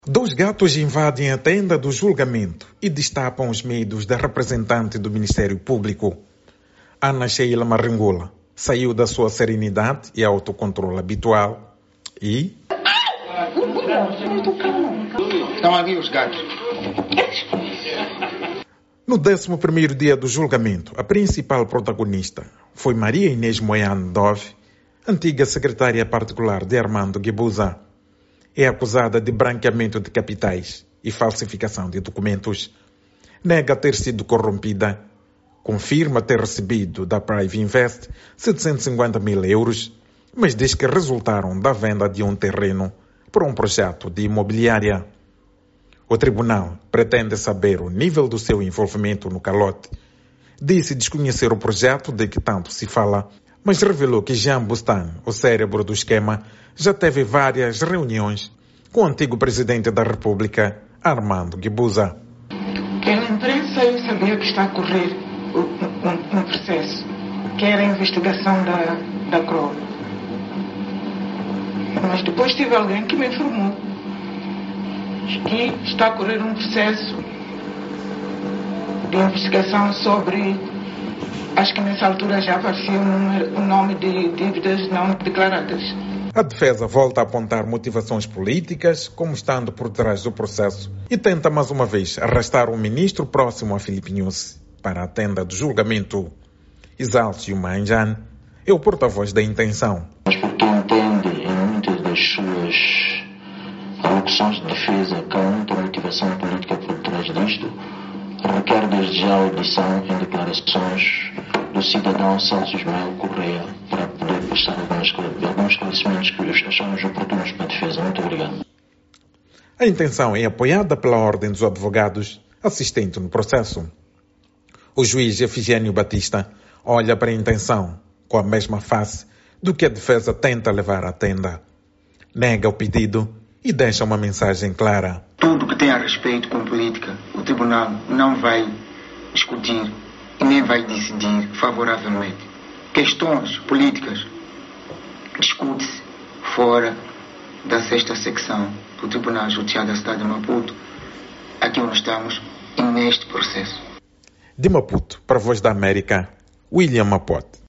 Dois gatos invadem a tenda do julgamento e destapam os medos da representante do Ministério Público. Ana Sheila Maringola saiu da sua serenidade e autocontrole habitual e... Estão ali os gatos. No 11º dia do julgamento, a principal protagonista foi Maria Inês Moiane Dove, antiga secretária particular de Armando Guebuza. É acusada de branqueamento de capitais e falsificação de documentos. Nega ter sido corrompida. Confirma ter recebido da Prive Invest 750 mil euros, mas diz que resultaram da venda de um terreno para um projeto de imobiliária. O tribunal pretende saber o nível do seu envolvimento no calote. Disse desconhecer o projeto de que tanto se fala, mas revelou que Jean Bustan, o cérebro do esquema, já teve várias reuniões com o antigo presidente da República, Armando Guebuza. Pela imprensa eu sabia que está a correr um processo, que era a investigação da CRO. Mas depois tive alguém que me informou que está a correr um processo de investigação sobre, acho que nessa altura já aparecia o nome de dívidas não declaradas. A defesa volta a apontar motivações políticas como estando por trás do processo e tenta mais uma vez arrastar um ministro próximo a Filipe Nyusi para a tenda do julgamento. Exálcio Manjane é o porta-voz da intenção. Mas porque entende em muitas das suas alocuções de defesa que há muita motivação política por trás disto, requer desde já a audição em declarações do cidadão Celso Ismael Correia para poder prestar alguns esclarecimentos que achamos oportunos para a defesa. Muito obrigado. A intenção é apoiada pela Ordem dos Advogados, assistente no processo. O juiz Efigênio Batista olha para a intenção com a mesma face do que a defesa tenta levar à tenda. Nega o pedido e deixa uma mensagem clara. Tudo que tem a respeito com política, o tribunal não vai discutir e nem vai decidir favoravelmente. Questões políticas discute-se fora da 6ª secção do Tribunal Judiciário da cidade de Maputo. Aqui onde estamos e neste processo. De Maputo, para a Voz da América, William Mapote.